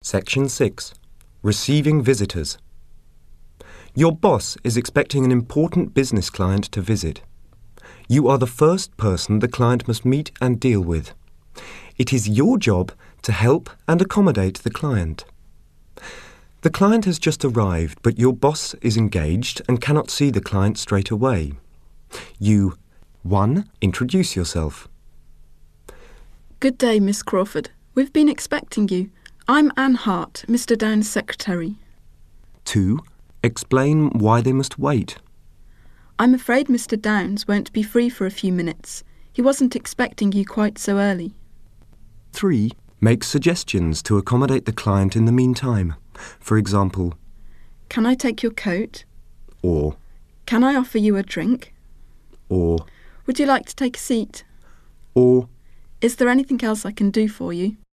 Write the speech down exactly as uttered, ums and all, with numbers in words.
Section six. Receiving visitors. Your boss is expecting an important business client to visit. You are the first person the client must meet and deal with. It is your job to help and accommodate the client. The client has just arrived, but your boss is engaged and cannot see the client straight away. You one. Introduce yourself. Good day, Miss Crawford. We've been expecting you. I'm Anne Hart, Mister Downes' secretary. two. Explain why they must wait. I'm afraid Mister Downes won't be free for a few minutes. He wasn't expecting you quite so early. three. Make suggestions to accommodate the client in the meantime. For example, Can I take your coat? or, Can I offer you a drink? or, Would you like to take a seat? or, Is there anything else I can do for you?